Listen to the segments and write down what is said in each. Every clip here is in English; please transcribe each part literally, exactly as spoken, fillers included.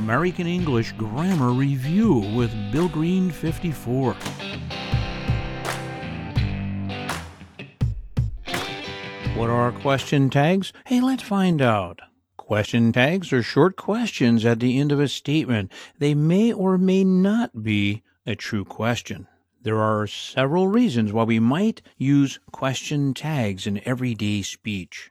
American English Grammar Review with Bill Green fifty-four. What are question tags? Hey, let's find out. Question tags are short questions at the end of a statement. They may or may not be a true question. There are several reasons why we might use question tags in everyday speech.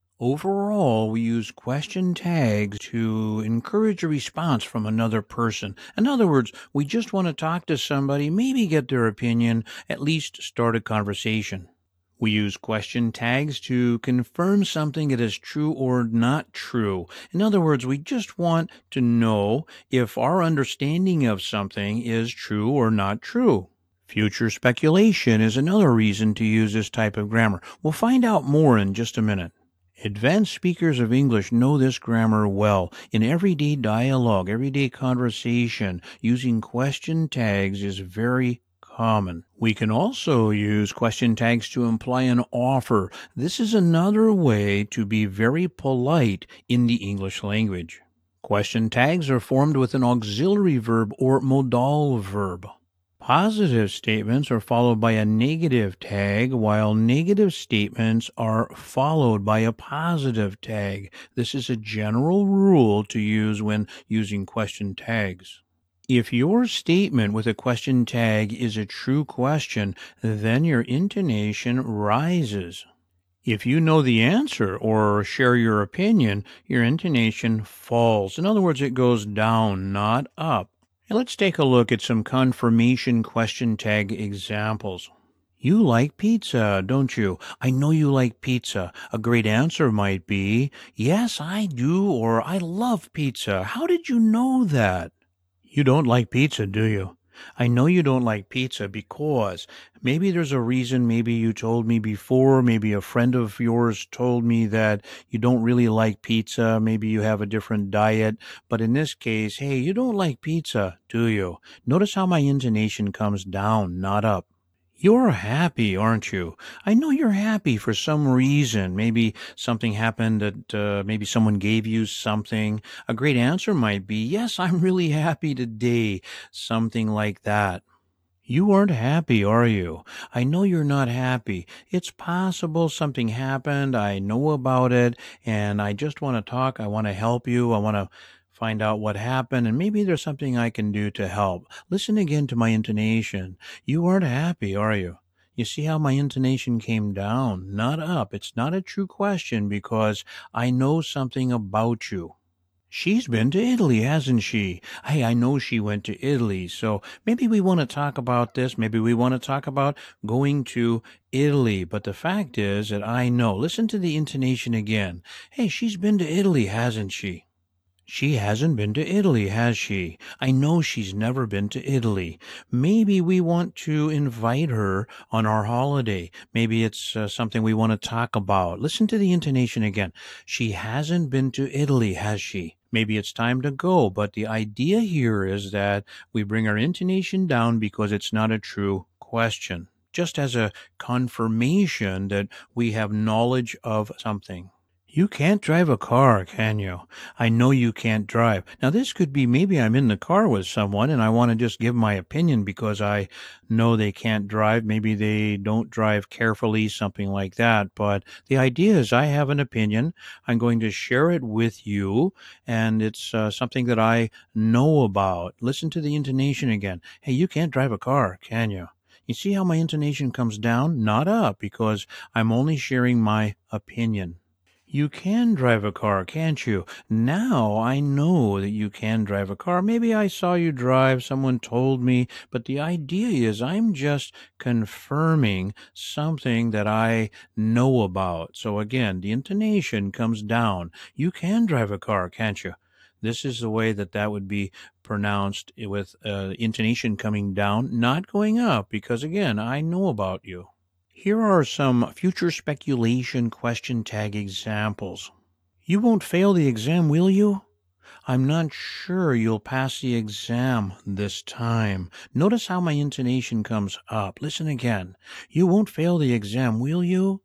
Overall, we use question tags to encourage a response from another person. In other words, we just want to talk to somebody, maybe get their opinion, at least start a conversation. We use question tags to confirm something that is true or not true. In other words, we just want to know if our understanding of something is true or not true. Future speculation is another reason to use this type of grammar. We'll find out more in just a minute. Advanced speakers of English know this grammar well. In everyday dialogue, everyday conversation, using question tags is very common. We can also use question tags to imply an offer. This is another way to be very polite in the English language. Question tags are formed with an auxiliary verb or modal verb. Positive statements are followed by a negative tag, while negative statements are followed by a positive tag. This is a general rule to use when using question tags. If your statement with a question tag is a true question, then your intonation rises. If you know the answer or share your opinion, your intonation falls. In other words, it goes down, not up. Now let's take a look at some confirmation question tag examples. You like pizza, don't you? I know you like pizza. A great answer might be, yes, I do, or I love pizza. How did you know that? You don't like pizza, do you? I know you don't like pizza because maybe there's a reason. Maybe you told me before. Maybe a friend of yours told me that you don't really like pizza. Maybe you have a different diet. But in this case, hey, you don't like pizza, do you? Notice how my intonation comes down, not up. You're happy, aren't you? I know you're happy for some reason. Maybe something happened that uh, maybe someone gave you something. A great answer might be, yes, I'm really happy today. Something like that. You aren't happy, are you? I know you're not happy. It's possible something happened. I know about it, and I just want to talk. I want to help you. I want to find out what happened, and maybe there's something I can do to help. Listen again to my intonation. You aren't happy, are you? You see how my intonation came down, not up. It's not a true question because I know something about you. She's been to Italy, hasn't she? Hey, I know she went to Italy, so maybe we want to talk about this. Maybe we want to talk about going to Italy. But the fact is that I know. Listen to the intonation again. Hey, she's been to Italy, hasn't she? She hasn't been to Italy, has she? I know she's never been to Italy. Maybe we want to invite her on our holiday. Maybe it's uh, something we want to talk about. Listen to the intonation again. She hasn't been to Italy, has she? Maybe it's time to go, but the idea here is that we bring our intonation down because it's not a true question, just as a confirmation that we have knowledge of something. You can't drive a car, can you? I know you can't drive. Now, this could be maybe I'm in the car with someone and I want to just give my opinion because I know they can't drive. Maybe they don't drive carefully, something like that. But the idea is I have an opinion. I'm going to share it with you, and it's uh, something that I know about. Listen to the intonation again. Hey, you can't drive a car, can you? You see how my intonation comes down, not up, because I'm only sharing my opinion. You can drive a car, can't you? Now I know that you can drive a car. Maybe I saw you drive, someone told me, but the idea is I'm just confirming something that I know about. So again, the intonation comes down. You can drive a car, can't you? This is the way that that would be pronounced with uh, intonation coming down, not going up, because again, I know about you. Here are some future speculation question tag examples. You won't fail the exam, will you? I'm not sure you'll pass the exam this time. Notice how my intonation comes up. Listen again. You won't fail the exam, will you?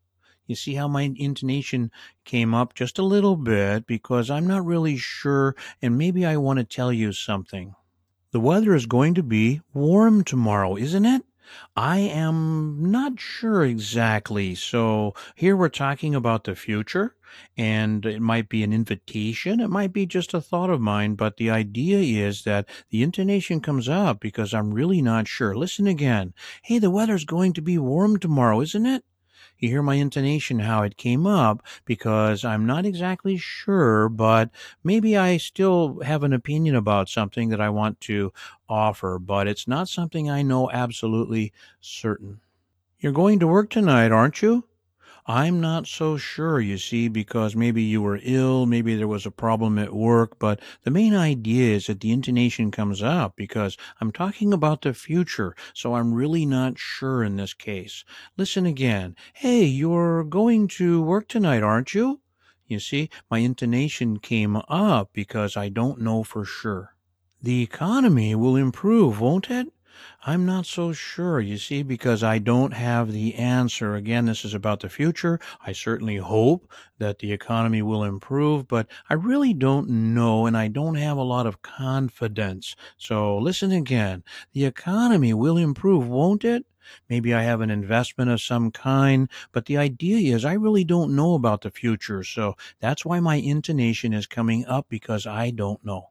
You see how my intonation came up just a little bit because I'm not really sure, and maybe I want to tell you something. The weather is going to be warm tomorrow, isn't it? I am not sure exactly. So here we're talking about the future, and it might be an invitation. It might be just a thought of mine, but the idea is that the intonation comes up because I'm really not sure. Listen again. Hey, the weather's going to be warm tomorrow, isn't it? You hear my intonation, how it came up, because I'm not exactly sure, but maybe I still have an opinion about something that I want to offer, but it's not something I know absolutely certain. You're going to work tonight, aren't you? I'm not so sure, you see, because maybe you were ill, maybe there was a problem at work, but the main idea is that the intonation comes up because I'm talking about the future, so I'm really not sure in this case. Listen again. Hey, you're going to work tonight, aren't you? You see, my intonation came up because I don't know for sure. The economy will improve, won't it? I'm not so sure, you see, because I don't have the answer. Again, this is about the future. I certainly hope that the economy will improve, but I really don't know, and I don't have a lot of confidence. So listen again. The economy will improve, won't it? Maybe I have an investment of some kind, but the idea is I really don't know about the future. So that's why my intonation is coming up because I don't know.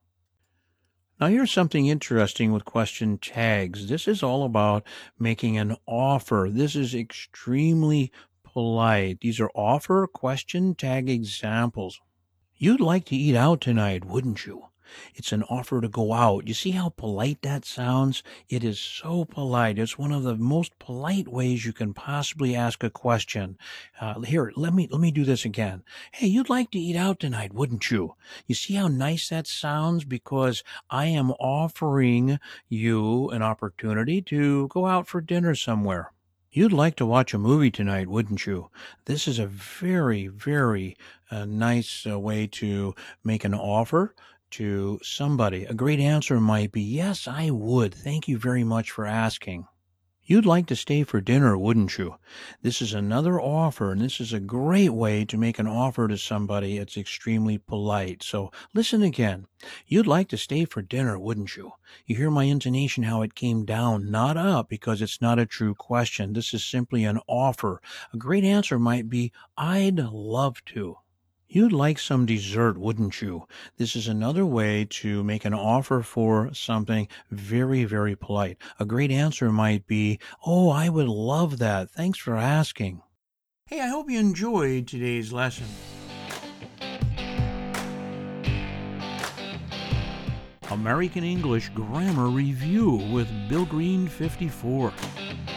Now, here's something interesting with question tags. This is all about making an offer. This is extremely polite. These are offer question tag examples. You'd like to eat out tonight, wouldn't you? It's an offer to go out. You see how polite that sounds? It is so polite. It's one of the most polite ways you can possibly ask a question. Uh, here, let me let me do this again. Hey, you'd like to eat out tonight, wouldn't you? You see how nice that sounds? Because I am offering you an opportunity to go out for dinner somewhere. You'd like to watch a movie tonight, wouldn't you? This is a very, very uh, nice uh, way to make an offer to somebody. A great answer might be, yes, I would. Thank you very much for asking. You'd like to stay for dinner, wouldn't you? This is another offer, and this is a great way to make an offer to somebody. It's extremely polite. So listen again. You'd like to stay for dinner, wouldn't you? You hear my intonation, how it came down, not up, because it's not a true question. This is simply an offer. A great answer might be, I'd love to. You'd like some dessert, wouldn't you? This is another way to make an offer for something very, very polite. A great answer might be, oh, I would love that. Thanks for asking. Hey, I hope you enjoyed today's lesson. American English Grammar Review with Bill Green fifty-four.